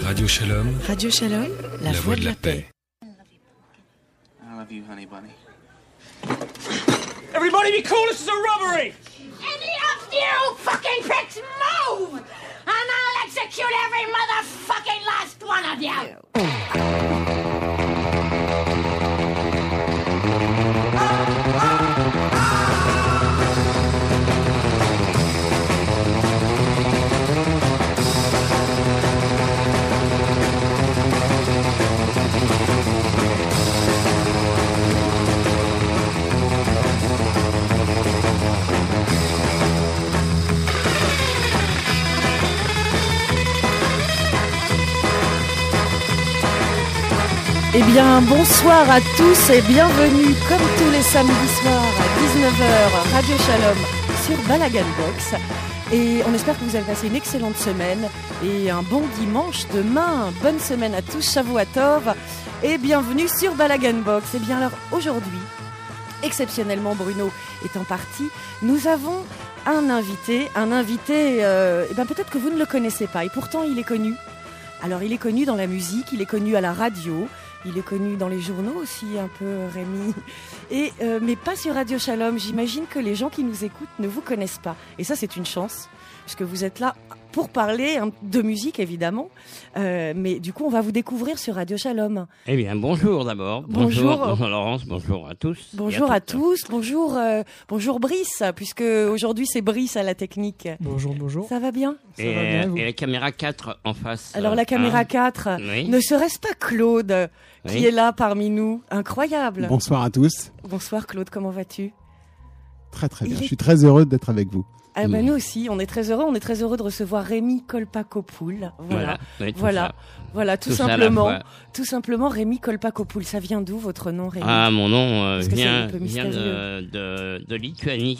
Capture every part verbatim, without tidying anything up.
Radio Shalom. Radio Shalom, la, la voix de la, de la paix. paix. I love you, honey bunny. Everybody be cool, this is a robbery! Any of you fucking pricks move! And I'll execute every motherfucking last one of you! Eh bien, bonsoir à tous et bienvenue, comme tous les samedis soirs à dix-neuf heures, Radio Shalom sur Balagan Box. Et on espère que vous avez passé une excellente semaine et un bon dimanche demain. Bonne semaine à tous, Shavuot Tov et bienvenue sur Balagan Box. Eh bien, alors aujourd'hui, exceptionnellement, Bruno est en partie, nous avons un invité, un invité, euh, eh bien, peut-être que vous ne le connaissez pas et pourtant il est connu. Alors, il est connu dans la musique, il est connu à la radio. Il est connu dans les journaux aussi, un peu, Rémi. Et, euh, mais pas sur Radio Shalom. J'imagine que les gens qui nous écoutent ne vous connaissent pas. Et ça, c'est une chance, puisque vous êtes là pour parler de musique, évidemment. Euh, mais du coup, on va vous découvrir sur Radio Shalom. Eh bien, bonjour d'abord. Bonjour. Bonjour, bonjour Laurence, bonjour à tous. Bonjour à, à tous. Bonjour, euh, bonjour Brice, puisque aujourd'hui, c'est Brice à la technique. Bonjour, bonjour. Ça va bien ? Ça et, va bien, vous ? Et la caméra quatre en face. Alors, la caméra hein quatre, oui. Ne serait-ce pas Claude qui oui. est là parmi nous. Incroyable. Bonsoir à tous. Bonsoir Claude, comment vas-tu ? Très très bien, est... je suis très heureux d'être avec vous. Ah ben mmh. Nous aussi, on est très heureux, on est très heureux de recevoir Rémi Kolpakopoul. Voilà, voilà, oui, voilà, ça. voilà, tout, tout simplement, tout simplement Rémi Kolpakopoul. Ça vient d'où votre nom, Rémi ? Ah, mon nom euh, vient, vient de, de, de Lituanie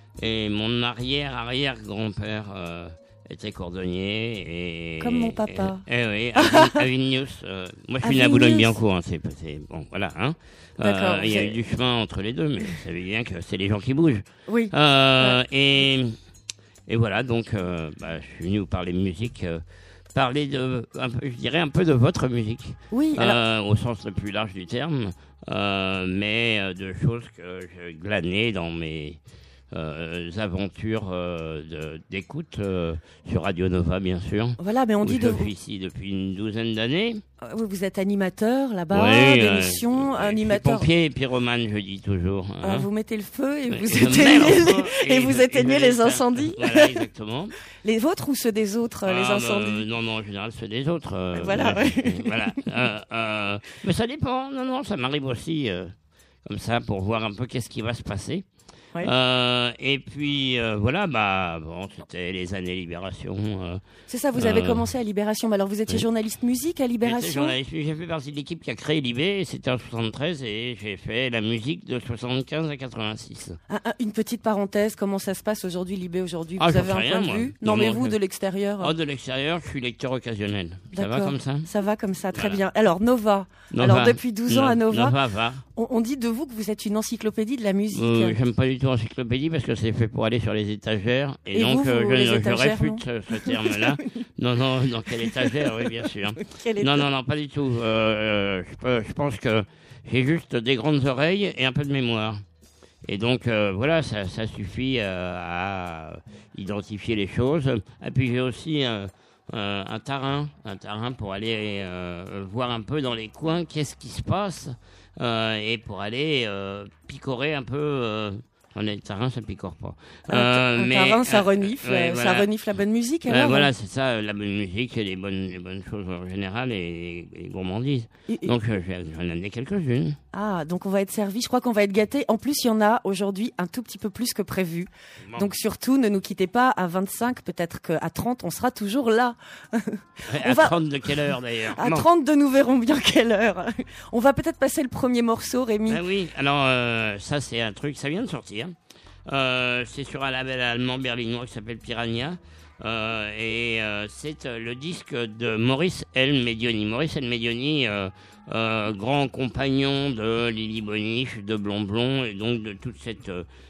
et mon arrière arrière grand-père euh, était cordonnier et comme mon papa. Et, et, et oui, à, à Vilnius. Euh, moi, je suis né à Boulogne-Billancourt. Hein, c'est, c'est bon, voilà. Hein. D'accord. Euh, il y a eu du chemin entre les deux, mais vous savez bien que c'est les gens qui bougent. Oui. Euh, ouais. Et et voilà, donc euh, bah, je suis venu vous parler de musique, euh, parler de, un peu, je dirais un peu de votre musique. Oui. Euh, alors... Au sens le plus large du terme, euh, mais euh, de choses que j'ai glanées dans mes Euh, aventures euh, de, d'écoute euh, sur Radio Nova, bien sûr. Voilà, mais on dit je de suis ici depuis une douzaine d'années. Euh, vous êtes animateur là-bas, oui, d'émission, euh, animateur. Pompier et pyromane, je dis toujours. Hein. Euh, vous mettez le feu et mais, vous éteignez, les, et, et vous éteignez et les incendies. Voilà, exactement. Les vôtres ou ceux des autres, ah, les incendies? euh, Non, non, en général, ceux des autres. Euh, voilà. Ouais, voilà. Euh, euh, mais ça dépend. Non, non, ça m'arrive aussi euh, comme ça pour voir un peu qu'est-ce qui va se passer. Oui. Euh, et puis euh, voilà, bah bon, c'était les années Libération. Euh, c'est ça, vous avez euh, commencé à Libération. Mais alors vous étiez oui. journaliste musique à Libération. J'étais j'ai fait partie de l'équipe qui a créé Libé. C'était en soixante-treize et j'ai fait la musique de soixante-quinze à quatre-vingt-six. Ah, ah, une petite parenthèse, comment ça se passe aujourd'hui, Libé aujourd'hui? Vous ah, avez un rien, point moi. de vue? Non, non mais non, vous je... de l'extérieur. Oh, de l'extérieur, je suis lecteur occasionnel. D'accord. Ça va comme ça? Ça va comme ça, très voilà. bien. Alors Nova. Nova. Alors depuis douze ans no, à Nova. Nova va. On, on dit de vous que vous êtes une encyclopédie de la musique. Euh, j'aime pas du tout encyclopédie parce que c'est fait pour aller sur les étagères et, et donc vous, euh, vous, je, les je étagères, réfute ce, ce terme-là. non, non, dans quelle étagère, oui, bien sûr. non, non, non, pas du tout. Euh, je, je pense que j'ai juste des grandes oreilles et un peu de mémoire. Et donc, euh, voilà, ça, ça suffit euh, à identifier les choses. Et puis, j'ai aussi euh, euh, un tarin, un tarin pour aller euh, voir un peu dans les coins qu'est-ce qui se passe euh, et pour aller euh, picorer un peu... Euh, Le tarin, ça picore pas. Euh, un mais, tarin, ça renifle, euh, ouais, ça voilà. renifle la bonne musique. Alors, euh, voilà, c'est ça, la bonne musique, les bonnes, les bonnes choses en général et les gourmandises. Et, et... Donc, euh, j'en ai amené quelques-unes. Ah, donc on va être servi. Je crois qu'on va être gâtés. En plus, il y en a aujourd'hui un tout petit peu plus que prévu. Bon. Donc surtout, ne nous quittez pas à vingt-cinq, peut-être qu'à trente, on sera toujours là. on à va... trente de quelle heure d'ailleurs? À trente, nous verrons bien quelle heure. On va peut-être passer le premier morceau, Rémi. Ah oui, alors euh, ça c'est un truc, ça vient de sortir. Euh, c'est sur un label allemand berlinois qui s'appelle Piranha. Euh, et euh, c'est euh, le disque de Maurice El Medioni. Maurice El Medioni, euh, euh, grand compagnon de Lily Boniche, de Blond Blond, et donc de toute cette euh,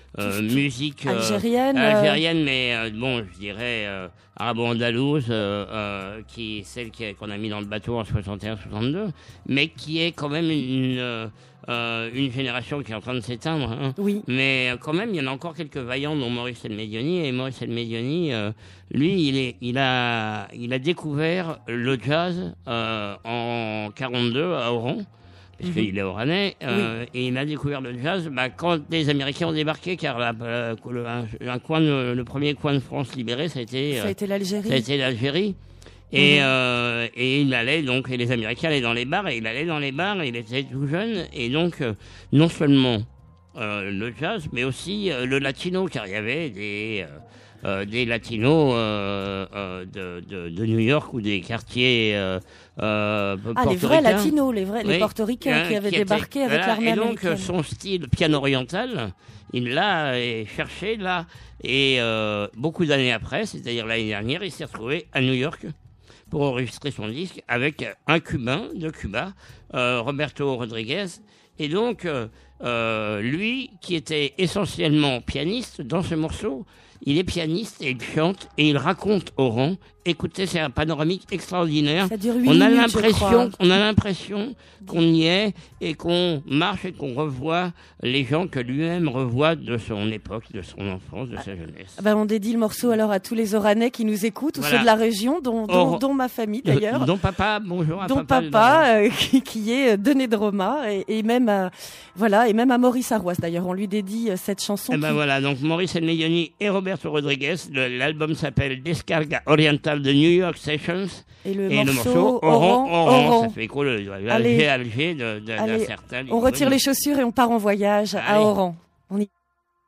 euh, musique euh, algérienne, algérienne, mais euh, bon, je dirais euh, arabo-andalouse, euh, euh, qui est celle qui, qu'on a mis dans le bateau en soixante et un soixante-deux, mais qui est quand même une, euh, une génération qui est en train de s'éteindre. Hein. Oui. Mais quand même, il y en a encore quelques vaillants, dont Maurice El-Médioni. Et Maurice El-Médioni, euh, lui, il, est, il, a, il a découvert le jazz euh, en quarante-deux à Oran. Parce qu'il mmh. est oranais, euh, oui. et il a découvert le jazz bah, quand les Américains ont débarqué, car la, la, le, un, un coin de, le premier coin de France libéré, ça a été, ça a été l'Algérie. Ça a été l'Algérie. Et, mmh. euh, et il allait donc, et les Américains allaient dans les bars, et il allait dans les bars, et il était tout jeune, et donc euh, non seulement euh, le jazz, mais aussi euh, le latino, car il y avait des... Euh, Euh, des latinos euh, euh, de, de, de New York ou des quartiers euh, euh, ah, les vrais latinos, les vrais, oui. les portoricains qui avaient qui débarqué était, avec voilà, l'armée américaine. Et donc son style piano-oriental, il l'a cherché là, et euh, beaucoup d'années après, c'est-à-dire l'année dernière, il s'est retrouvé à New York pour enregistrer son disque avec un Cubain de Cuba, euh, Roberto Rodriguez, et donc euh, euh, lui qui était essentiellement pianiste dans ce morceau. Il est pianiste et il chante et il raconte Oran. Écoutez, c'est un panoramique extraordinaire. Ça dure huit on a minutes, l'impression, on a l'impression qu'on y est et qu'on marche et qu'on revoit les gens que lui-même revoit de son époque, de son enfance, de sa jeunesse. Ah bah on dédie le morceau alors à tous les Oranais qui nous écoutent, voilà. ou ceux de la région, dont, dont, Or... dont ma famille d'ailleurs. Euh, dont papa, bonjour à dont papa. Dont papa, euh, qui, qui est de Nédroma et, et même à, voilà, et même à Maurice Arroise d'ailleurs. On lui dédie cette chanson. Et ben qui... voilà, donc Maurice El-Médioni et Roberto Rodriguez. Le, l'album s'appelle Descarga Oriental de New York Sessions. Et le, et morceau, le morceau Oran, Oran, Oran. Ça fait écho le Alger, Alger de, de, d'un certain. On retire les chaussures et on part en voyage Allez. à Oran. On y...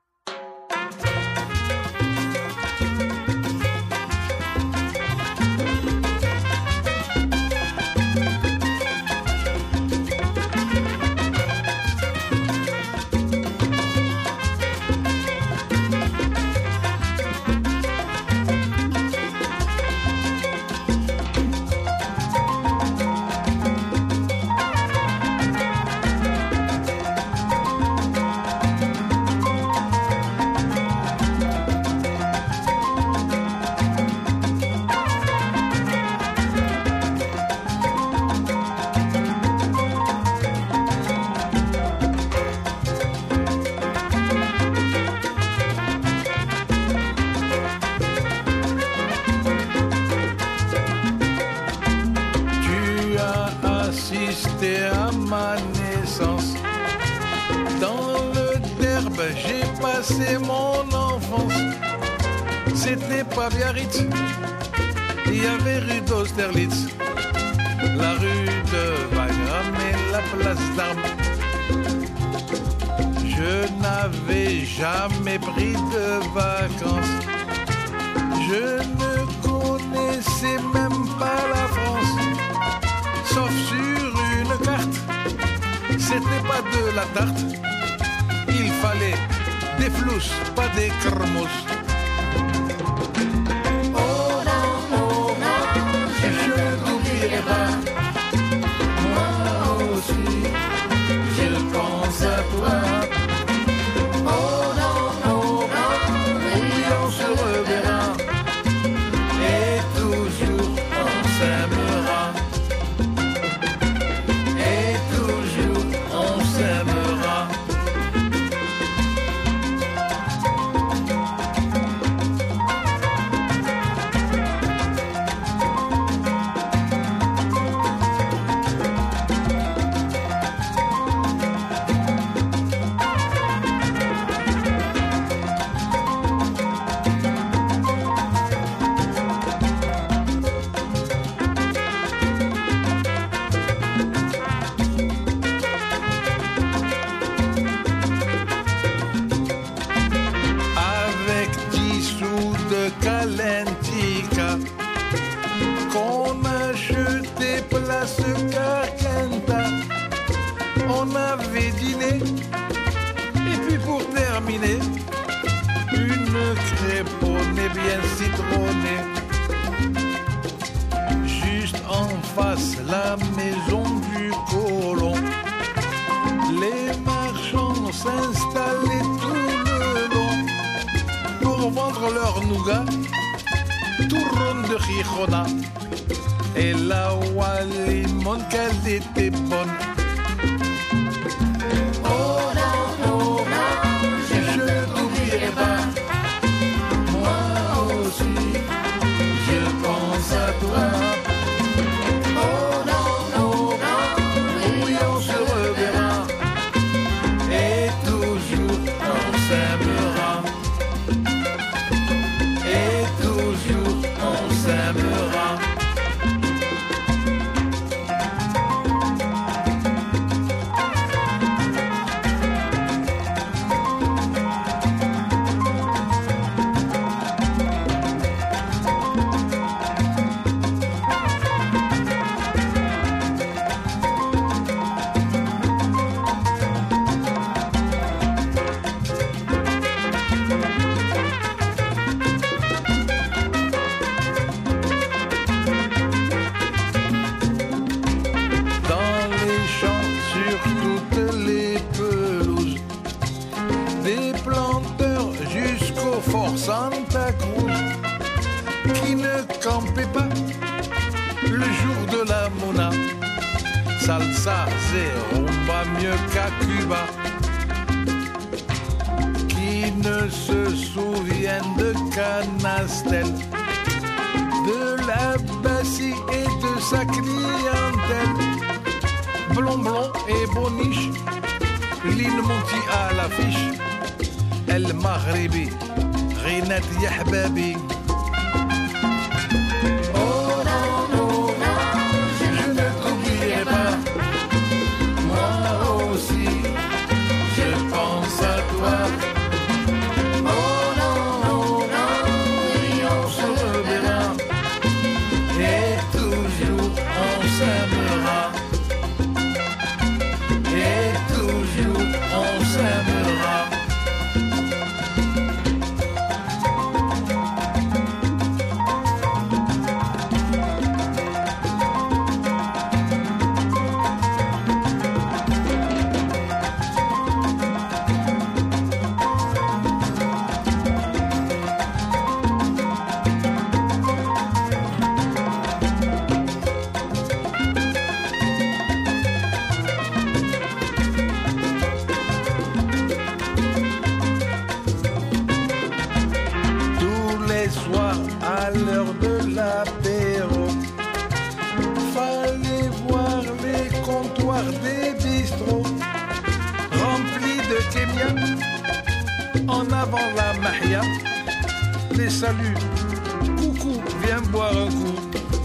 À ma naissance, dans le Derbe, j'ai passé mon enfance. C'était pas Biarritz, il y avait rue d'Austerlitz, la rue de Wagram et la place d'Armes. Je n'avais jamais pris de vacances, je ne connaissais même pas la France, sauf sur une carte. C'était pas de la tarte, il fallait des flous, pas des cremos. Oh non, oh non, je n'oublierai pas. Moi aussi, je pense à toi. Oh non, oh non, oui, on se reverra. Et toujours on s'aimera. Et toujours on s'aimera. Avec dix sous de Calentica qu'on achetait place Carquenta, on avait dîné et puis pour terminer une crêponée bien citronnée. Juste en face la maison du colon, les marchands s'installaient tout le long. vendre leur nougat, turron de Gijona. Et la Walimon, qu'elle était bonne. Oh non, non, non, je ne t'oublierai pas. Moi aussi, je pense à toi. Oh non, non, non, oui, on se reverra. Et toujours on s'aimera. Et toujours on s'aimera. Santa Cruz qui ne campait pas le jour de la Mona. Salsa, c'est rumba mieux qu'à Cuba. Qui ne se souviennent de Canastel, de la Bassie et de sa clientèle. Blond blond et boniche, Lynn Monty à l'affiche. El Maghribi, Rinat Yahbabi. Oh non, non, non, je ne t'oublierai pas. Moi aussi, je pense à toi. Oh non, non, non, oui, on se reverra. Et toujours on s'aimera. Et toujours on s'aimera. À l'heure de l'apéro, fallait voir les comptoirs des bistrots remplis de Kémia. En avant la mahia, les saluts, coucou, viens boire un coup.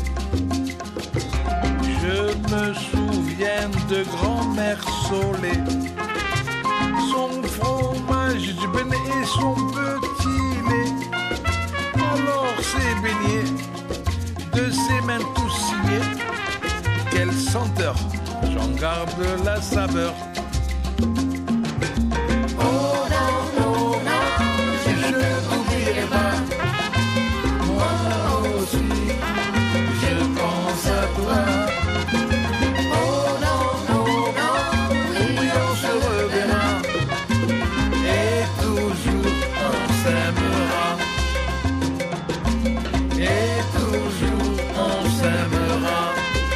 Je me souviens de grand-mère Solé, son fromage ben et son petit lait. Alors ces beignets, de ses mains tous signés, quelle senteur, j'en garde la saveur. Oh non, non, non, je ne t'oublierai pas. Moi aussi, je pense à toi. Oh non, non, non, oui, on se reverra. Et toujours on s'aimera. Et toujours on s'aimera.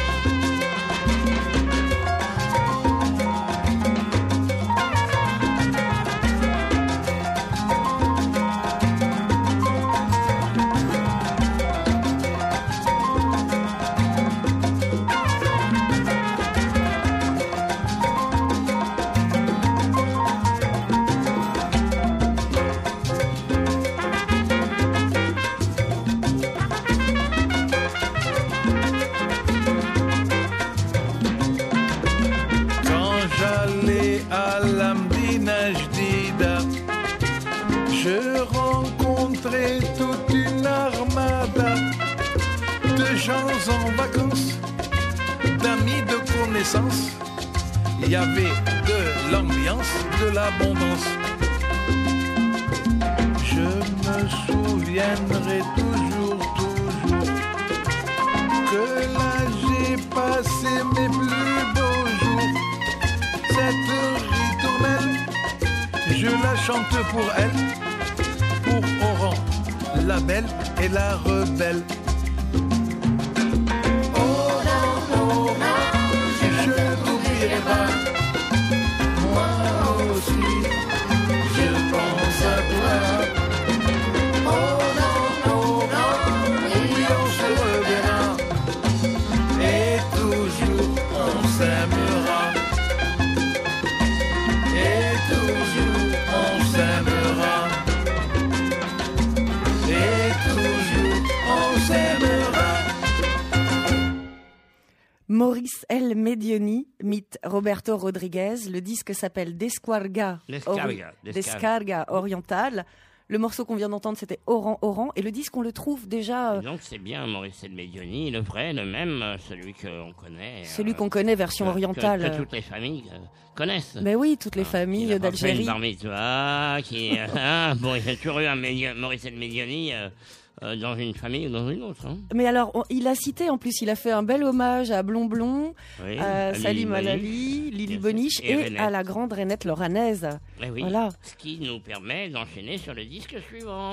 À la Medina Jdida, je rencontrais toute une armada de gens en vacances, d'amis, de connaissances. Il y avait de l'ambiance, de l'abondance. Je me souviendrai toujours, toujours que là j'ai passé mes plus beaux jours. Cette ritournelle, je la chante pour elle, pour Oran la belle et la rebelle. Oh non, non, non, je ne t'oublierai pas. Moi aussi, je pense à toi. Oh non, non, non, oui, on se reverra. Et toujours on s'aimera. Et toujours on s'aimera. Et toujours on s'aimera. Maurice L. Medioni, mythe Roberto Rodriguez. Le disque s'appelle Descarga, Descarga, Ori- Descarga. Descarga Oriental. Le morceau qu'on vient d'entendre, c'était Oran Oran. Et le disque, on le trouve déjà... euh, Et donc c'est bien Maurice El Medioni, le vrai, le même, euh, celui qu'on connaît. celui euh, qu'on connaît, version que- orientale. Que, que toutes les familles euh, connaissent. Mais oui, toutes les Hein, familles il a pas fait d'Algérie. une bar mitzvah, qui, euh, hein, bon, il y a toujours eu un Médio- Maurice El Medioni euh, euh, dans une famille ou dans une autre. Hein. Mais alors, on- il a cité, en plus, il a fait un bel hommage à Blond Blond, Oui, à à Lili Salim Boniche, Alali, Lili bien sûr, Boniche et et Renette. à la grande Renette Loranaise. Eh oui, Voilà. ce qui nous permet d'enchaîner sur le disque suivant.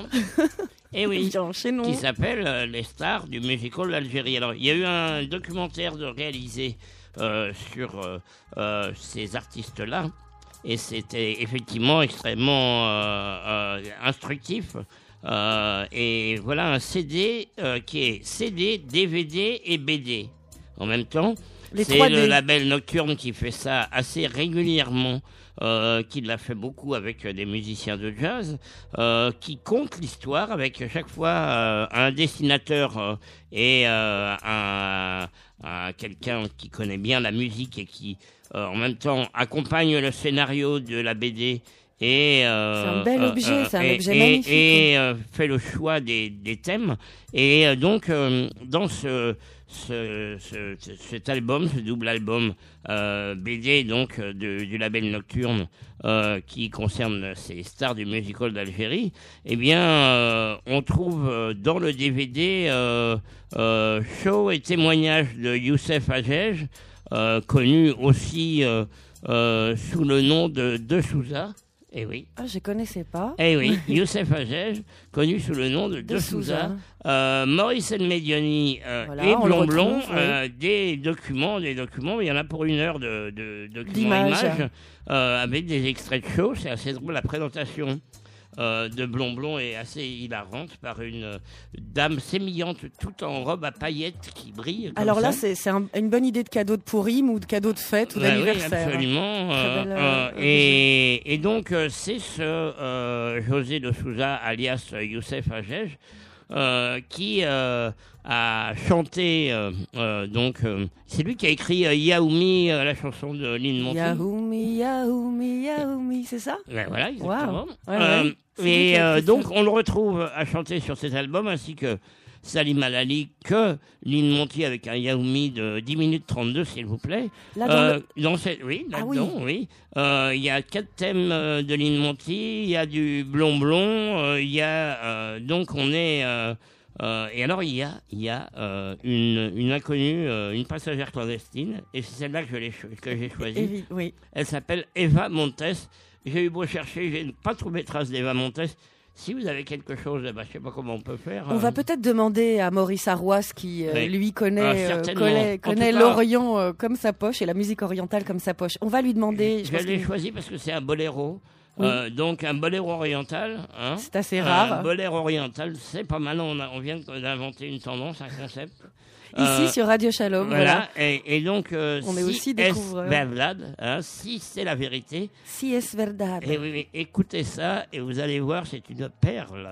Et oui, Bien, enchaînons. qui s'appelle euh, Les stars du musical d'Algérie. Alors, il y a eu un documentaire de réalisé euh, sur euh, euh, ces artistes-là, et c'était effectivement extrêmement euh, euh, instructif. Euh, et voilà un C D euh, qui est C D, D V D et B D en même temps. Les C'est trois D. le label Nocturne qui fait ça assez régulièrement, euh, qui l'a fait beaucoup avec euh, des musiciens de jazz, euh, qui compte l'histoire avec chaque fois euh, un dessinateur euh, et euh, un, un- quelqu'un qui connaît bien la musique et qui euh, en même temps accompagne le scénario de la B D. Et, euh, C'est un bel euh, objet, euh, c'est un et- objet et- magnifique. Et euh, fait le choix des, des thèmes. Et euh, donc, euh, dans ce, ce, ce- ce- cet album, ce double album euh, B D donc euh, de- du label Nocturne, euh, qui concerne ces stars du musical d'Algérie, eh bien, euh, on trouve euh, dans le D V D euh, euh, show et témoignages de Youssef Hajej, euh, connu aussi euh, euh, sous le nom de De Souza. Eh oui. Ah, je connaissais pas. Eh oui, Youssef Hajej, connu sous le nom de De, De Souza, Souza. euh, Maurice El Medioni euh, Voilà, et on le Blond Blond, retrouve, oui. euh, des documents, des documents, il y en a pour une heure de, de documents D'images. images, euh, avec des extraits de show, c'est assez drôle, la présentation euh, de Blond Blond est assez hilarante par une euh, dame sémillante tout en robe à paillettes qui brille. Comme Alors là, ça. c'est c'est un- une bonne idée de cadeau de Pourim ou de cadeau de fête ou Ouais, oui, d'anniversaire. absolument. Très euh, belle, euh, euh, et, et donc, euh, c'est ce euh, José de Souza, alias euh, Youssef Hajej, euh, qui euh, a chanté. euh, euh, donc, euh, c'est lui qui a écrit euh, Yaoumi, euh, la chanson de Lynn Monty. Yaoumi, Yaoumi, Yaoumi, c'est ça? Ouais, voilà, exactement. Wow. Ouais, Euh, ouais. C'est lui qui et a euh, écrit donc, ça. on le retrouve à chanter sur cet album, ainsi que Salim Alali, que Lynn Monty avec un Yaoumi de dix minutes trente-deux, s'il vous plaît. Là, dans Euh, le- dans cette, oui, Ah là-dedans, oui. Euh, Il y a quatre thèmes euh, de Lynn Monty, il y a du Blond Blond, euh, il y a euh, donc on est euh, euh, et alors il y a il y a euh, une une inconnue, euh, une passagère clandestine, et c'est celle-là que je l'ai cho- que j'ai choisie. Évi- oui. Elle s'appelle Eva Montes. J'ai eu beau chercher, j'ai pas trouvé trace d'Eva Montes. Si vous avez quelque chose, bah, je sais pas comment on peut faire. On euh, va peut-être demander à Maurice Arroas qui, euh, Oui. lui, Ah, connaît, euh, certainement. connaît, En connaît tout cas- l'Orient euh, comme sa poche et la musique orientale comme sa poche. On va lui demander. Je Je pense l'ai que choisi parce que c'est un boléro. Oui. Euh, donc un boléro oriental. Hein. c'est assez rare. Un boléro oriental, c'est pas mal. On, a- on vient d'inventer une tendance, un concept. Ici, Euh, sur Radio Shalom. Voilà. Voilà. Et, et donc, euh, On est si aussi est découvreurs. verdad, hein, si c'est la vérité. Si es verdad. Et oui, oui, écoutez ça et vous allez voir, c'est une perle.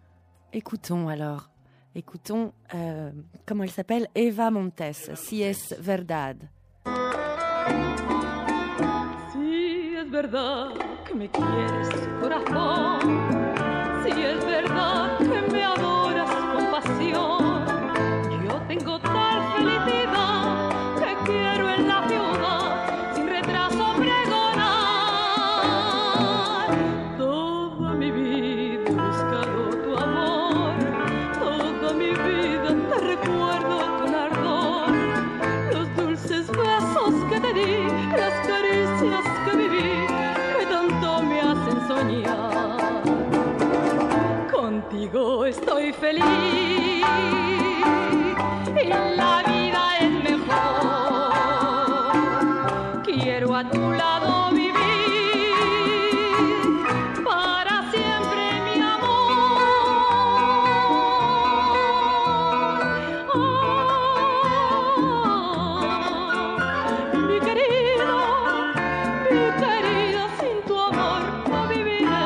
Écoutons alors. Écoutons, euh, comment elle s'appelle? Eva Montes. Si es verdad. Si es verdad que me quieres, corazón, si es verdad que me adoras con pasión, yo tengo tal felicidad que quiero en la ciudad sin retraso pregonar. Toda mi vida he buscado tu amor, toda mi vida te recuerdo con ardor, los dulces besos que te di, las caricias que viví, que tanto me hacen soñar. Contigo estoy a tu lado vivir para siempre, mi amor. Ah, mi querido, mi querido, sin tu amor no viviré.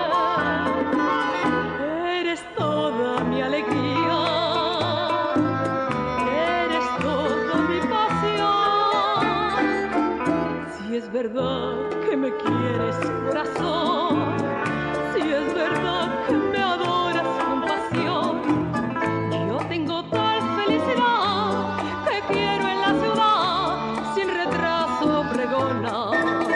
Eres toda mi alegría, eres toda mi pasión. Si es verdad que me quieres, corazón, si es verdad que me adoras con pasión, yo tengo tal felicidad que quiero en la ciudad sin retraso pregonar.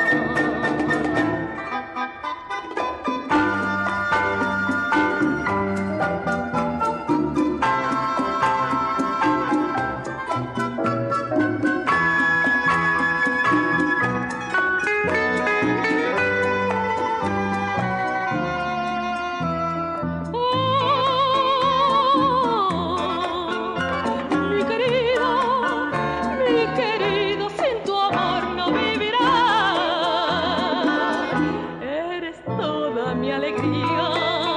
Mi querido, mi querido, sin tu amor no viviré. Eres toda mi alegría,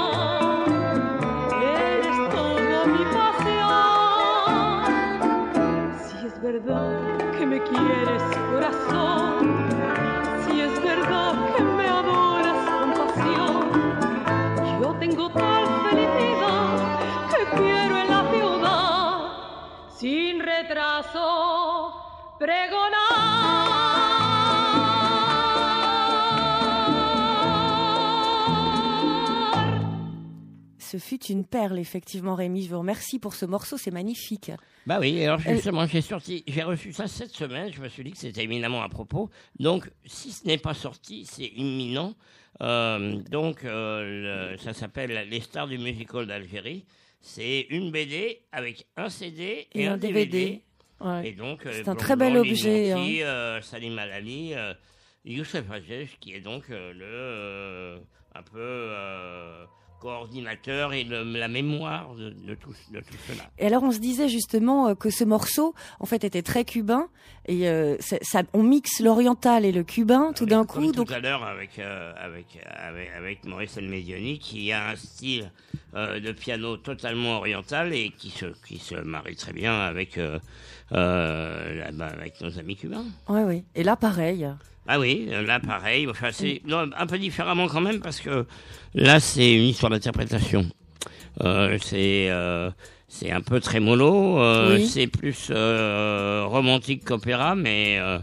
eres toda mi pasión. Si es verdad que me quieres, corazón, si es verdad que me adoras con pasión, yo tengo tal felicidad que quiero en la ciudad sin retraso pregonar. Ce fut une perle, effectivement, Rémi. Je vous remercie pour ce morceau, c'est magnifique. Bah oui, alors justement, j'ai sorti, j'ai reçu ça cette semaine, je me suis dit que c'était éminemment à propos. Donc, si ce n'est pas sorti, c'est imminent. Euh, donc, euh, le- ça s'appelle Les Stars du Musical d'Algérie. C'est une B D avec un C D et, Et un D V D. Ouais. Et donc, euh, C'est un Blanc très bel Blanc, objet, Lil Monty, euh, Salim Alali, euh, Youssef Hadj, qui est donc euh, le euh, un peu euh, coordinateur et le- la mémoire de, de tout, de tout cela. Et alors on se disait justement euh, que ce morceau en fait était très cubain et euh, c'est- ça, on mixe l'oriental et le cubain tout d'un Comme coup. tout Donc à l'heure avec, euh, avec, avec, avec Maurice El-Medioni, qui a un style euh, de piano totalement oriental et qui se, qui se marie très bien avec, euh, euh, là, bah, avec nos amis cubains. ouais, oui. Et là pareil. Ah oui, là pareil, enfin, c'est non, un peu différemment quand même parce que là c'est une histoire d'interprétation. Euh, c'est euh, c'est un peu trémolo, euh, Oui. c'est plus euh, romantique qu'opéra, mais euh,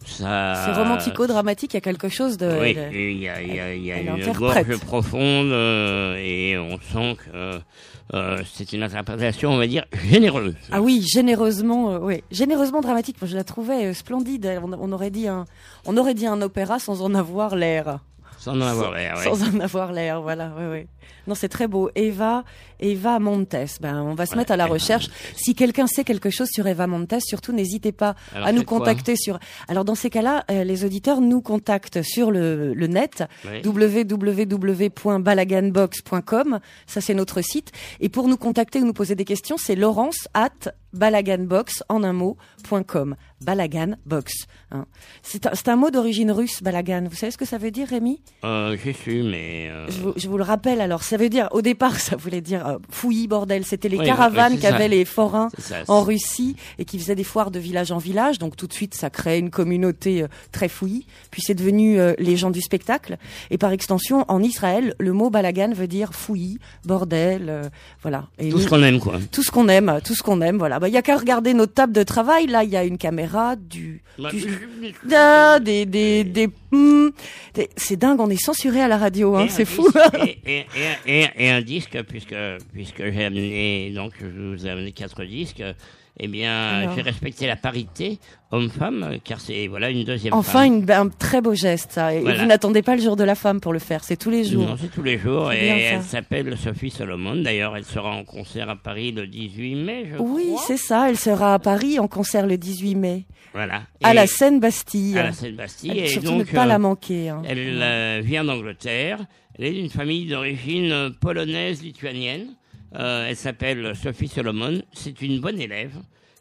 ça. C'est romantico-dramatique, il y a quelque chose de... Oui, de- il y a, il y a, il y a elle une interprète. gorge profonde euh, et on sent que euh, c'est une interprétation, on va dire, généreuse. Ah oui, généreusement, euh, oui, généreusement dramatique. Moi, je la trouvais euh, splendide. On, on aurait dit un, on aurait dit un opéra sans en avoir l'air. Sans en avoir l'air, oui. Sans en avoir l'air, voilà, oui, oui. Non, c'est très beau. Eva, Eva Montes. Ben, on va se Ouais, mettre à la Eva recherche. Si quelqu'un sait quelque chose sur Eva Montes, surtout n'hésitez pas Alors, à nous faites quoi contacter sur. Alors dans ces cas-là, euh, les auditeurs nous contactent sur le, le net Oui. w w w point balaganbox point com. Ça c'est notre site. Et pour nous contacter ou nous poser des questions, c'est Laurence at balaganbox en un mot point com. Balaganbox. Hein. C'est un, c'est un mot d'origine russe, balagan. Vous savez ce que ça veut dire, Rémi? Euh, j'ai su, mais... euh, Je vous, je vous le rappelle, alors, ça veut dire, au départ, ça voulait dire euh, fouillis, bordel. C'était les Oui, caravanes ouais, c'est qu'avaient ça. les forains C'est ça, en c'est- Russie et qui faisaient des foires de village en village. Donc, tout de suite, ça créait une communauté euh, très fouillis. Puis, c'est devenu euh, les gens du spectacle. Et par extension, en Israël, le mot balagan veut dire fouillis, bordel, euh, voilà. Et Tout nous- ce qu'on aime, quoi. Tout ce qu'on aime, tout ce qu'on aime, voilà. Bah, il y a qu'à regarder notre table de travail. Là, il y a une caméra, du, Bah, du- je- Ah, des, des, des, hmm, des- c'est dingue, on est censuré à la radio, hein, Et un c'est fou. disque- Et, et, et, et, et un disque, puisque, puisque j'ai amené, donc je vous ai amené quatre disques, eh bien, Alors. j'ai respecté la parité homme-femme, car c'est, voilà, une deuxième Enfin, femme. une, un très beau geste, ça. Et Voilà. vous n'attendez pas le jour de la femme pour le faire, c'est tous les jours. Non, c'est tous les jours, C'est et bien ça. elle s'appelle Sophie Solomon. D'ailleurs, elle sera en concert à Paris le dix-huit mai, je Oui, crois. c'est ça, elle sera à Paris en concert le dix-huit mai, Voilà. à Et- la Seine-Bastille. à la Seine-Bastille. Elle- Et surtout donc, ne pas euh, la manquer. Hein. Elle euh, vient d'Angleterre. Elle est d'une famille d'origine euh, polonaise-lituanienne. Euh, elle s'appelle Sophie Solomon. C'est une bonne élève.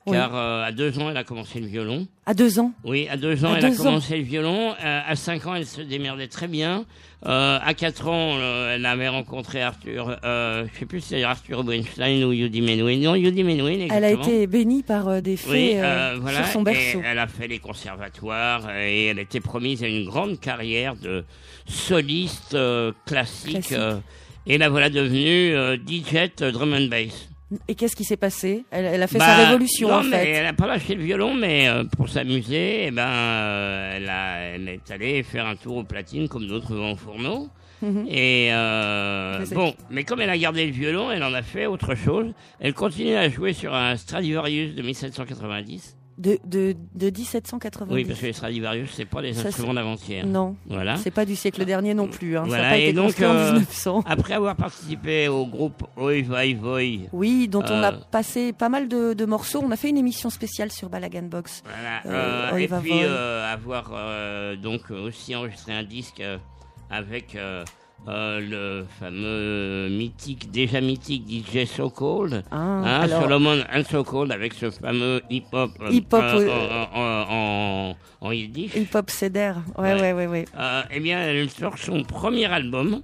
car euh, à deux ans, elle a commencé le violon. À deux ans? Oui, à deux ans, à elle deux a commencé ans. le violon. Euh, à cinq ans, elle se démerdait très bien. Euh, à quatre ans, euh, elle avait rencontré Arthur, euh, je sais plus si c'est Arthur Bernstein ou Yudi Menuhin. Non, Yudi Menuhin, exactement. Elle a été bénie par euh, des fées oui, euh, euh, voilà, sur son berceau. Et elle a fait les conservatoires et elle était promise à une grande carrière de soliste euh, classique. Classique. Euh, et la voilà devenue euh, D J drum and bass. Et qu'est-ce qui s'est passé elle, elle a fait bah, sa révolution, non, en mais fait. Elle n'a pas lâché le violon, mais euh, pour s'amuser, eh ben, euh, elle, a, elle est allée faire un tour au platine comme d'autres vont au fourneau. Mm-hmm. Et euh, bon, mais comme elle a gardé le violon, elle en a fait autre chose. Elle continue à jouer sur un Stradivarius de mille sept cent quatre-vingt-dix. De, de, de dix-sept cent quatre-vingt-dix. Oui, parce que les Stradivarius, c'est pas des ça, instruments d'avant-hier. Non, voilà. C'est pas du siècle dernier non plus. Hein. Voilà. Ça n'a pas et été donc, construit euh, en dix-neuf cents. Après avoir participé au groupe Oi Vai Voi. Oui, dont euh, on a passé pas mal de, de morceaux. On a fait une émission spéciale sur Balagan Box. Voilà. Euh, euh, et Vai puis Voi. euh, avoir euh, donc aussi enregistré un disque euh, avec euh, euh, le fameux mythique, déjà mythique D J So Cold, ah, hein, alors... Solomon and So Cold, avec ce fameux hip-hop, hip-hop euh, euh... en, en, en, en yiddish. Hip-hop céder, ouais, ouais, ouais. ouais, ouais. Euh, eh bien, elle sort son premier album,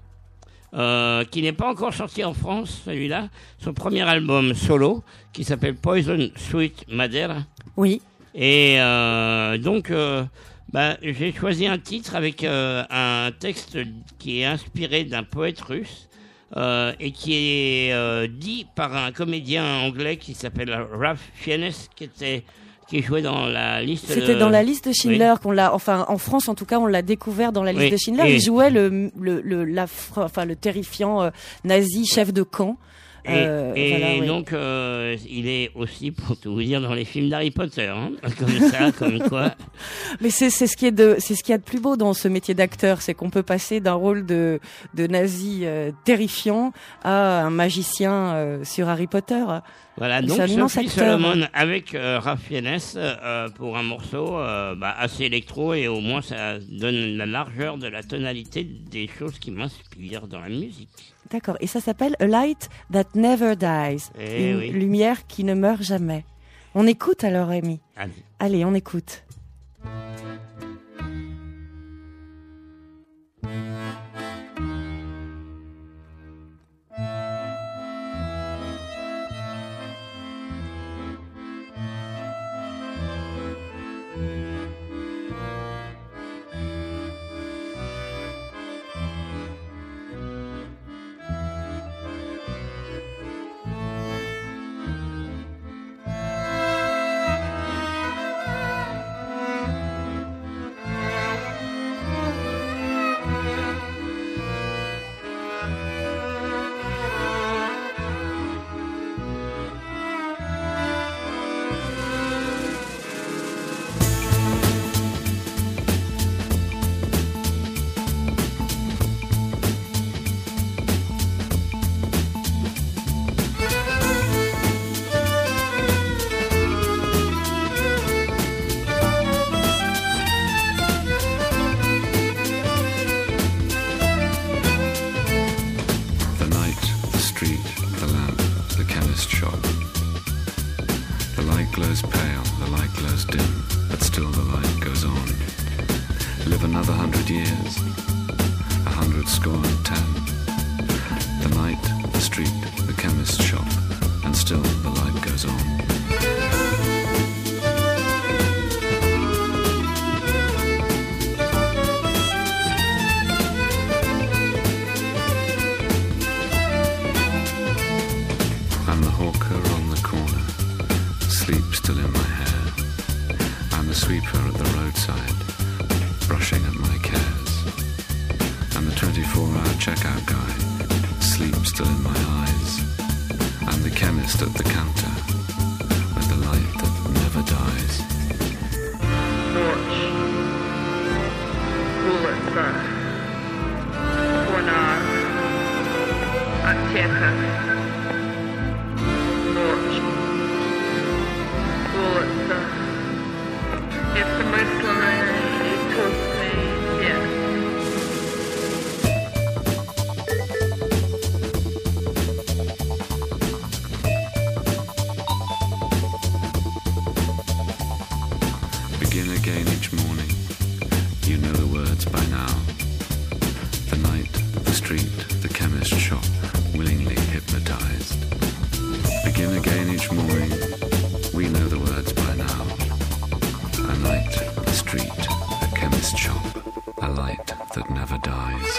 euh, qui n'est pas encore sorti en France, celui-là. Son premier album solo, qui s'appelle Poison Sweet Madeira. Oui. Et euh, donc... Euh, Bah, j'ai choisi un titre avec euh, un texte qui est inspiré d'un poète russe euh, et qui est euh, dit par un comédien anglais qui s'appelle Ralph Fiennes, qui était qui jouait dans la liste. C'était de... dans la liste de Schindler oui. qu'on l'a, enfin en France en tout cas, on l'a découvert dans la liste oui. de Schindler. Et... Il jouait le le le, la, enfin le terrifiant euh, nazi chef de camp. Et, euh, et voilà, oui. donc, euh, il est aussi, pour tout vous dire, dans les films d'Harry Potter, hein, comme ça, comme quoi. Mais c'est, c'est ce qui est de, c'est ce qu'il y a de plus beau dans ce métier d'acteur, c'est qu'on peut passer d'un rôle de, de nazi euh, terrifiant à un magicien euh, sur Harry Potter. Voilà, c'est donc un immense Sophie acteur. Solomon avec euh, Ralph Fiennes euh, pour un morceau euh, bah, assez électro, et au moins ça donne la largeur de la tonalité des choses qui m'inspirent dans la musique. D'accord, et ça s'appelle A Light That Never Dies, eh une oui. lumière qui ne meurt jamais. On écoute alors, Rémi. Allez, Allez, on écoute. again each morning. You know the words by now. The night, the street, the chemist shop, willingly hypnotized. Begin again each morning. We know the words by now. A night, the street, the chemist shop, a light that never dies.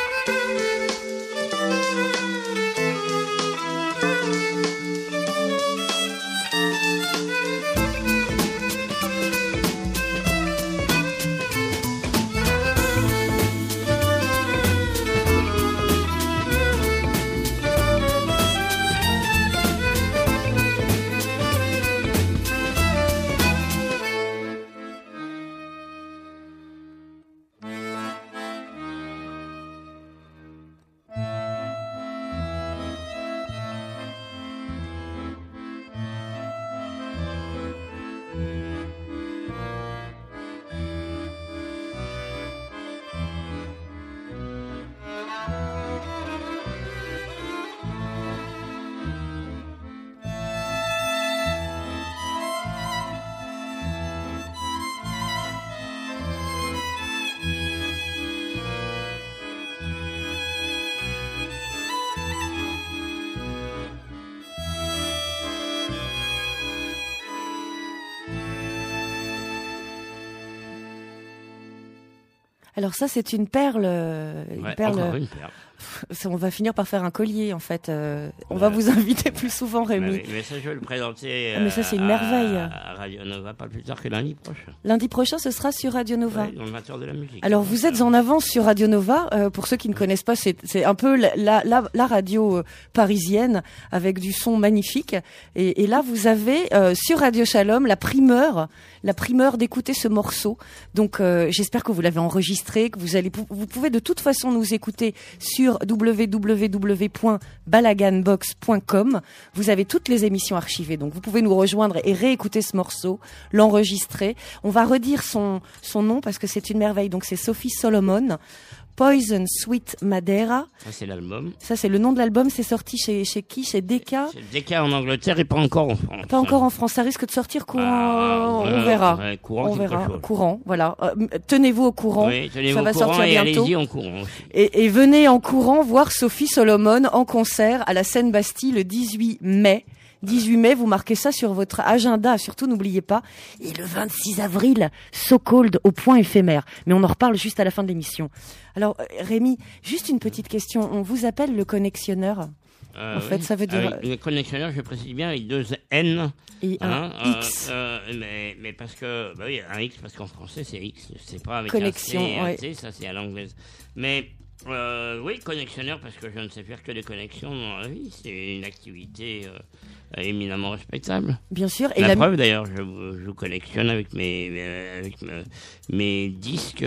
Alors ça, c'est une perle. Une ouais, perle. Encore une perle. On va finir par faire un collier, en fait. Euh, on ouais. va vous inviter plus souvent, Rémi. Mais, mais ça, je vais le présenter ah, mais ça, c'est une à, merveille. à Radio Nova, pas plus tard que lundi prochain. Lundi prochain, ce sera sur Radio Nova. Ouais, dans le matin de la musique. Alors, vous êtes en avance sur Radio Nova. Euh, pour ceux qui ne connaissent pas, c'est, c'est un peu la, la, la, la radio parisienne avec du son magnifique. Et, et là, vous avez euh, sur Radio Shalom la primeur, la primeur d'écouter ce morceau. Donc, euh, j'espère que vous l'avez enregistré, que vous allez, vous pouvez de toute façon nous écouter sur w w w point balaganbox point com. Vous avez toutes les émissions archivées, donc vous pouvez nous rejoindre et réécouter ce morceau, l'enregistrer. On va redire son son nom parce que c'est une merveille. Donc c'est Sophie Solomon. Poison Sweet Madeira. Ça, c'est l'album. Ça, c'est le nom de l'album. C'est sorti chez, chez qui? Chez Decca. Chez Decca en Angleterre et pas encore en France. Pas encore en France. Ça risque de sortir courant. Ah, on verra. Ouais, courant, on verra. Chose. Courant. Voilà. Euh, tenez-vous au courant. Oui, tenez-vous ça va au courant sortir et bientôt. allez-y en courant aussi. Et, et venez en courant voir Sophie Solomon en concert à la Seine-Bastille le dix-huit mai. dix-huit mai, vous marquez ça sur votre agenda, surtout n'oubliez pas. Et le vingt-six avril, So Cold au point éphémère. Mais on en reparle juste à la fin de l'émission. Alors, Rémi, juste une petite question. On vous appelle le connexionneur. Euh, en fait, oui. ça veut dire... Avec le connexionneur, je précise bien, avec deux N. Et un hein, X. Euh, euh, mais, mais parce que... Bah oui, un X, parce qu'en français, c'est X. C'est pas avec Connexion, un C et un ouais. T, ça c'est à l'anglaise. Mais... Euh, oui, connexionneur, parce que je ne sais faire que des connexions dans la vie. C'est une activité euh, éminemment respectable. Bien sûr. Et la, la preuve, d'ailleurs, je, je collectionne avec mes, mes, avec mes, mes disques.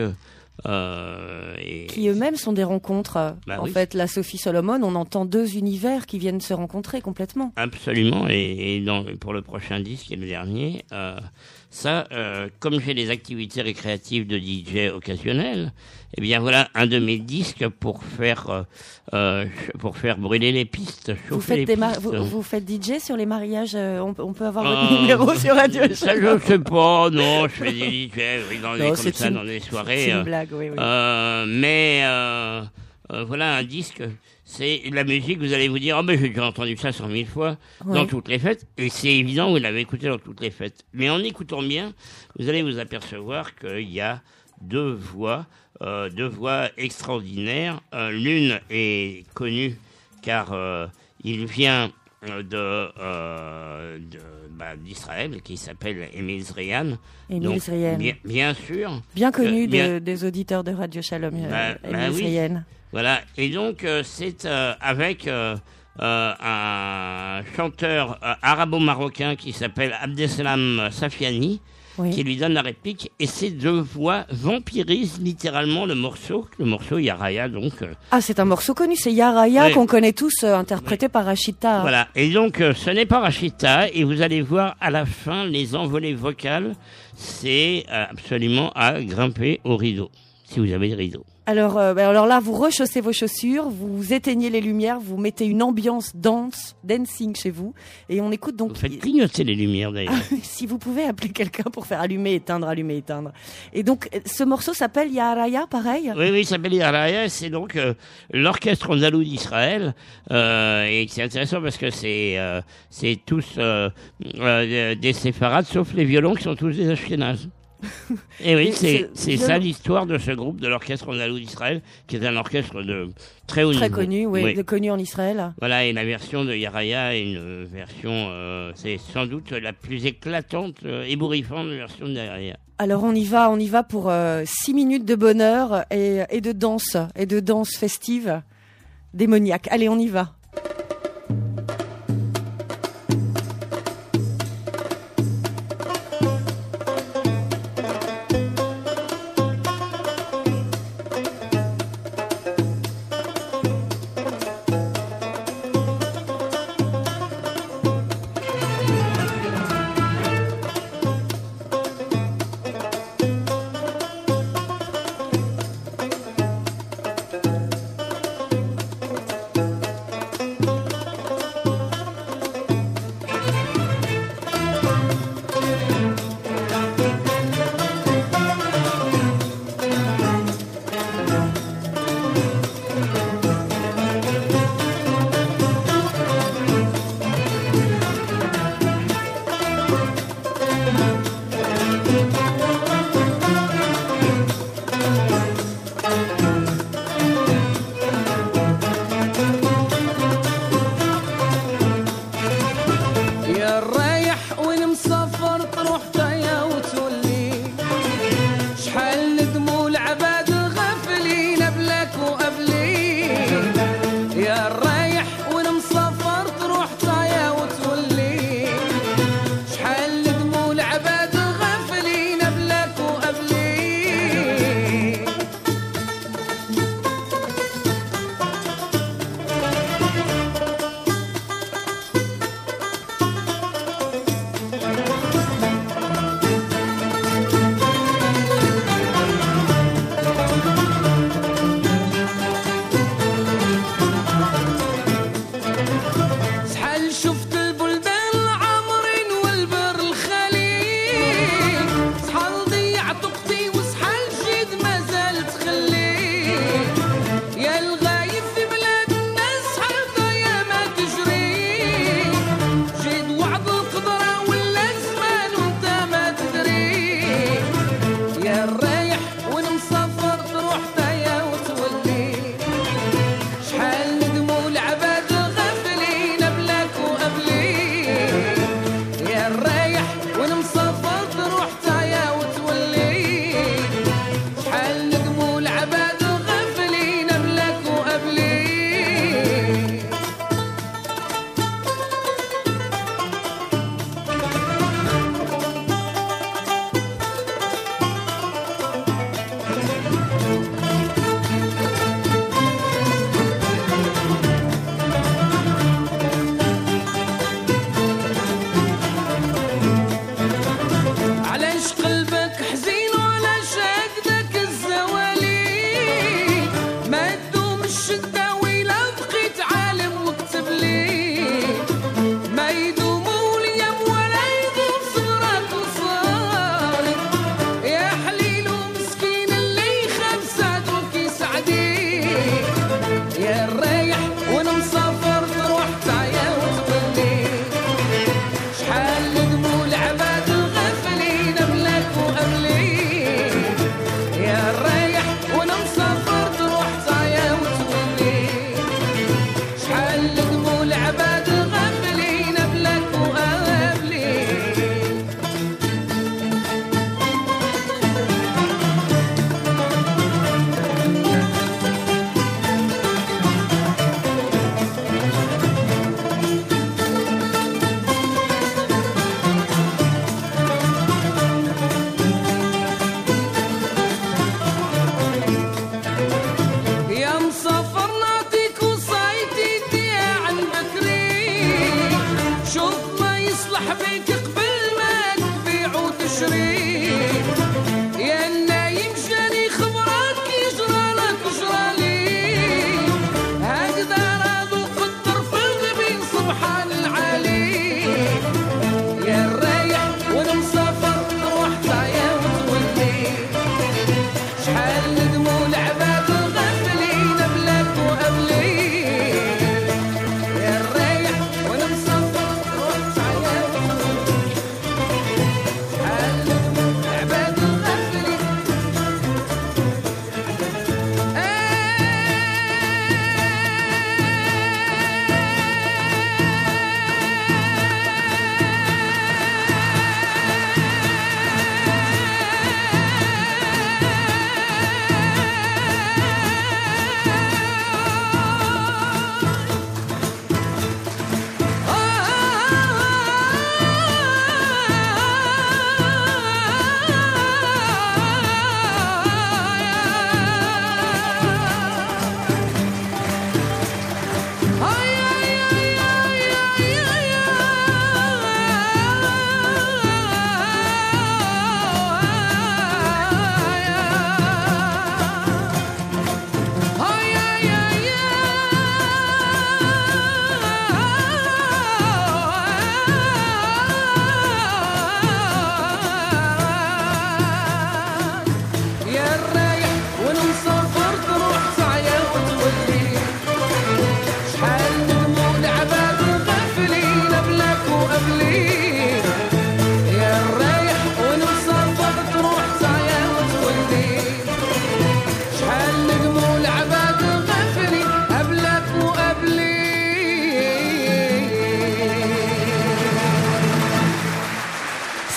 Euh, et... Qui eux-mêmes sont des rencontres. Bah en oui. fait, la Sophie Solomon, on entend deux univers qui viennent se rencontrer complètement. Absolument. Et, et dans, pour le prochain disque et le dernier, euh, ça, euh, comme j'ai des activités récréatives de D J occasionnelles, eh bien voilà un de mes disques pour faire euh, euh, pour faire brûler les pistes, chauffer vous faites les des pistes. mar- vous, vous faites D J sur les mariages, euh, on, on peut avoir Euh, votre numéro sur Radio Ça, Shalom. je sais pas, non, je fais des D J oui, dans des, Non, comme c'est ça une- dans des soirées. c'est une euh, blague, oui, oui. euh, mais euh, euh, voilà un disque. C'est de la musique, vous allez vous dire, oh ben j'ai déjà entendu ça cent mille fois Ouais. dans toutes les fêtes, et c'est évident, vous l'avez écouté dans toutes les fêtes. Mais en écoutant bien, vous allez vous apercevoir qu'il y a deux voix, euh, deux voix extraordinaires. Euh, l'une est connue car euh, il vient de, euh, de bah, d'Israël, qui s'appelle Émile Zrian. Émile Donc, Zrian. Bien, bien sûr. Bien connu Euh, bien- de- des auditeurs de Radio Shalom, euh, Bah, bah Émile oui. Zrian. Voilà, et donc euh, c'est euh, avec euh, euh, un chanteur euh, arabo-marocain qui s'appelle Abdeslam Safiani, Oui. qui lui donne la réplique, et ces deux voix vampirisent littéralement le morceau, le morceau Yaraya, donc... euh, Ah, c'est un morceau connu, c'est Yaraya Ouais. qu'on connaît tous, euh, interprété par Rachida. Voilà, et donc euh, ce n'est pas Rachita, et vous allez voir à la fin les envolées vocales, c'est euh, absolument à grimper au rideau, si vous avez des rideaux. Alors, euh, bah, alors là, vous rechaussez vos chaussures, vous éteignez les lumières, vous mettez une ambiance dance, dancing chez vous, et on écoute donc... Vous faites clignoter les lumières d'ailleurs. Si vous pouvez appeler quelqu'un pour faire allumer, éteindre, allumer, éteindre. Et donc, ce morceau s'appelle Ya Raya, pareil? Oui, oui, il s'appelle Ya Raya, c'est donc euh, l'orchestre andalou d'Israël, euh, et c'est intéressant parce que c'est euh, c'est tous euh, euh, des séfarades, sauf les violons qui sont tous des ashkénazes. Et oui, c'est c'est ça l'histoire de ce groupe de l'orchestre andalou d'Israël, qui est un orchestre de très haut Très niveau. connu, oui, oui. De connu en Israël. Voilà, et la version de Ya Raya est une version, euh, c'est sans doute la plus éclatante, euh, ébouriffante version de Ya Raya. Alors on y va, on y va pour euh, six minutes de bonheur et, et de danse, et de danse festive démoniaque. Allez, on y va.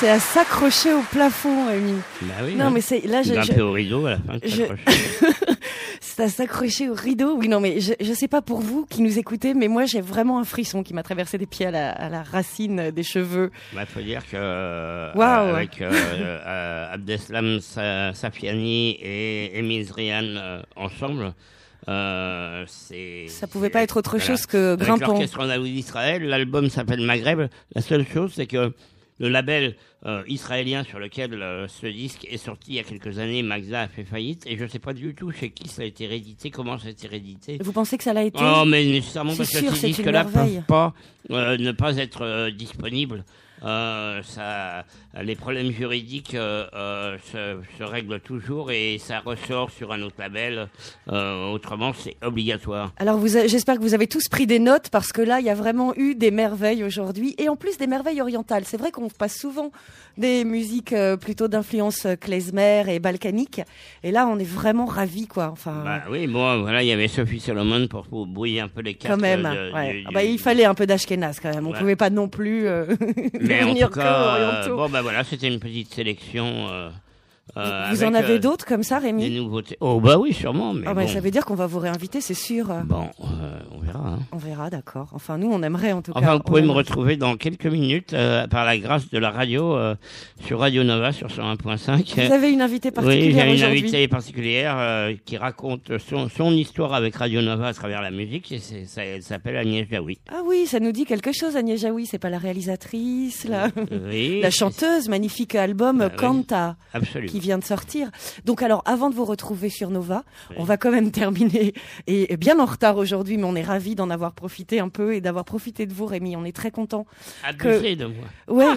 c'est à s'accrocher au plafond, Rémi. Bah oui. Non, hein. mais c'est là, je, Grimper je- au rideau à la fin. je- c'est à s'accrocher au rideau. Oui, non, mais je, je sais pas pour vous qui nous écoutez, mais moi, j'ai vraiment un frisson qui m'a traversé des pieds à la, à la racine des cheveux. Bah, faut dire que euh, Waouh. avec euh, euh, Abdeslam Sa- Safiani et Émile Zrian euh, ensemble, euh, c'est. Ça pouvait pas être autre voilà. chose que Avec grimpant. l'orchestre andalou d'Israël, l'album s'appelle Maghreb. La seule chose, c'est que le label euh, israélien sur lequel euh, ce disque est sorti il y a quelques années, Magza, a fait faillite, et je sais pas du tout chez qui ça a été réédité, comment ça a été réédité. Vous pensez que ça l'a été? Oh, mais nécessairement C'est parce que sûr, ces c'est une disques-là merveille. peuvent pas euh, ne pas être euh, disponibles. Euh, ça, les problèmes juridiques euh, euh, se, se règlent toujours et ça ressort sur un autre label. Euh, autrement, c'est obligatoire. Alors, vous a- j'espère que vous avez tous pris des notes parce que là, il y a vraiment eu des merveilles aujourd'hui et en plus des merveilles orientales. C'est vrai qu'on passe souvent des musiques euh, plutôt d'influence euh, klezmer et balkanique et là, on est vraiment ravis, quoi. Enfin, Bah oui, bon, voilà, il y avait Sophie Solomon pour, pour brouiller un peu les cartes. quand même. de- ouais. du- Ah bah, du- il fallait un peu d'Ashkenaz quand même. On Ouais. pouvait pas non plus euh, Mais en devenir tout que cas, euh, orientaux. bon, bah voilà, c'était une petite sélection. Euh, euh, Vous en avec, avez euh, d'autres comme ça, Rémi? Des nouveautés. Oh, bah oui, sûrement. Mais Ah bah, bon. ça veut dire qu'on va vous réinviter, c'est sûr. Bon, euh, on verra. Hein. On verra, d'accord. Enfin, nous, on aimerait en tout cas. Enfin, vous On pouvez me aimerait. retrouver dans quelques minutes, euh, par la grâce de la radio, euh, sur Radio Nova, sur cent un point cinq. Vous avez une invitée Oui, particulière j'ai une aujourd'hui. invitée particulière euh, qui raconte son, son histoire avec Radio Nova à travers la musique. Et c'est, ça, elle s'appelle Agnès Jaoui. Ah oui, ça nous dit quelque chose, Agnès Jaoui. C'est pas la réalisatrice, la, Oui, la chanteuse, magnifique album Bah oui. Kanta absolument. qui vient de sortir. Donc alors, avant de vous retrouver sur Nova, Oui. on va quand même terminer, et, et bien en retard aujourd'hui, mais on est ravis d'en avoir profité un peu et d'avoir profité de vous, Rémi. On est très contents. Abusé de moi. Ouais.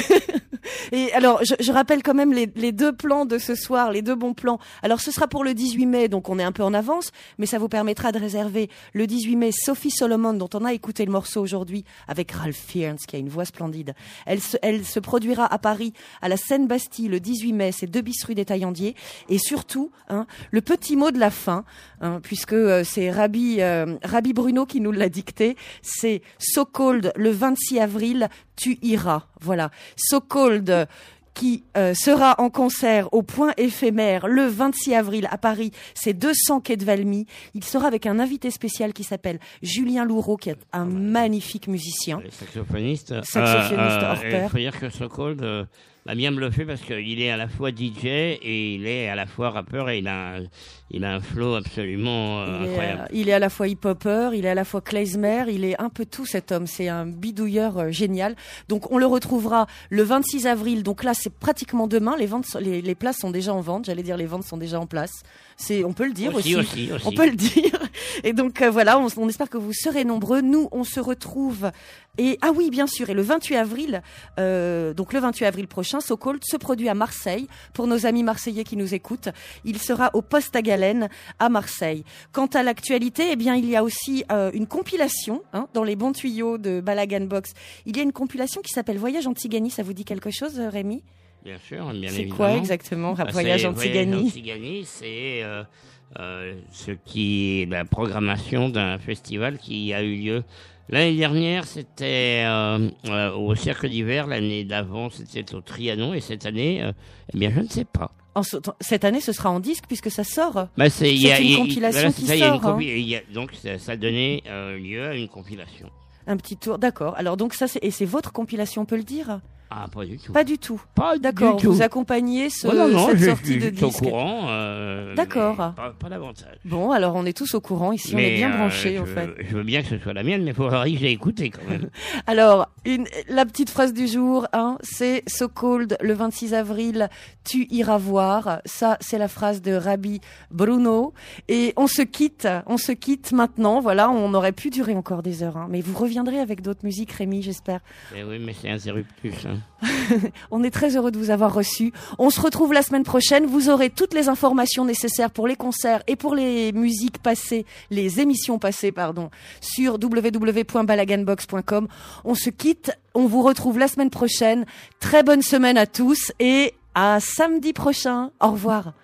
Et alors, je, je rappelle quand même les, les deux plans de ce soir, les deux bons plans. Alors, ce sera pour le dix-huit mai, donc on est un peu en avance, mais ça vous permettra de réserver le dix-huit mai Sophie Solomon, dont on a écouté le morceau aujourd'hui, avec Ralph Fiennes, qui a une voix splendide. Elle se, elle se produira à Paris, à la Seine-Bastille, le dix-huit mai, c'est deux bis rue des Taillandiers. Et surtout, hein, le petit mot de la fin, hein, puisque euh, c'est Rabbi, euh, Rabbi Bruno qui nous l'a dicté, c'est So Cold, le vingt-six avril, tu iras. Voilà. So Cold, euh, qui euh, sera en concert au Point Éphémère le vingt-six avril à Paris. C'est deux cents quai de Valmy. Il sera avec un invité spécial qui s'appelle Julien Loureau, qui est un magnifique musicien. Le saxophoniste. Saxophoniste hors pair. Il faut dire que So Cold euh, m'a bien bluffé parce qu'il est à la fois D J et il est à la fois rappeur et il a un, il a un flow absolument euh, Il est, incroyable. euh, il est à la fois hip-hopper, il est à la fois klezmer, il est un peu tout cet homme. C'est un bidouilleur euh, génial. Donc on le retrouvera le vingt-six avril. Donc là c'est pratiquement demain. Les ventes, les, les places sont déjà en vente. J'allais dire les ventes sont déjà en place. C'est, on peut le dire aussi. Aussi, aussi, aussi. On peut le dire. Et donc euh, voilà, on, on espère que vous serez nombreux. Nous, on se retrouve. Et ah oui, bien sûr. Et le vingt-huit avril, euh, donc le vingt-huit avril prochain, So Cold se produit à Marseille pour nos amis marseillais qui nous écoutent. Il sera au Poste à Galène à Marseille. Quant à l'actualité, eh bien il y a aussi euh, une compilation hein, dans les bons tuyaux de Balagan Box. Il y a une compilation qui s'appelle Voyage en Tigani. Ça vous dit quelque chose, Rémi? Bien sûr, bien C'est évidemment. quoi exactement, Bah, Voyage c'est en Voyage en Tigani? Tigani, c'est euh, euh, ce qui est la programmation d'un festival qui a eu lieu l'année dernière. C'était euh, euh, au Cercle d'hiver. L'année d'avant, c'était au Trianon. Et cette année, euh, eh bien, je ne sais pas. En ce- cette année, ce sera en disque puisque ça sort. Bah, c'est il y a- C'est une il y a- compilation voilà, qui c'est ça, il y a une sort, hein. compi- il y a- donc ça, ça donnait euh, lieu à une compilation. Un petit tour, d'accord. Alors donc ça, c'est, et c'est votre compilation, on peut le dire? Ah, pas du tout. Pas du tout. Pas D'accord, du tout. vous accompagnez ce, Oh non, non, cette je sortie suis de au disque. courant. euh, D'accord. mais Pas, pas davantage. Bon, alors on est tous au courant ici, on Mais, est bien euh, branchés je en veux- fait. Je veux bien que ce soit la mienne, mais il faudrait que j'ai écouté quand même. Alors, une, la petite phrase du jour, hein, c'est So Cold, le vingt-six avril, tu iras voir. Ça, c'est la phrase de Rabbi Bruno. Et on se quitte, on se quitte maintenant. Voilà, on aurait pu durer encore des heures, hein, mais vous reviendrez avec d'autres musiques, Rémi, j'espère. Eh oui, mais c'est un zéruptus. Hein. On est très heureux de vous avoir reçu. On se retrouve la semaine prochaine. Vous aurez toutes les informations nécessaires pour les concerts et pour les musiques passées, les émissions passées, pardon, sur w w w point balaganbox point com. On se quitte. On vous retrouve la semaine prochaine. Très bonne semaine à tous et à samedi prochain. Au revoir.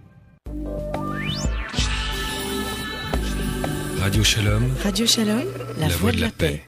Radio Shalom, Radio Shalom, La voix de la paix.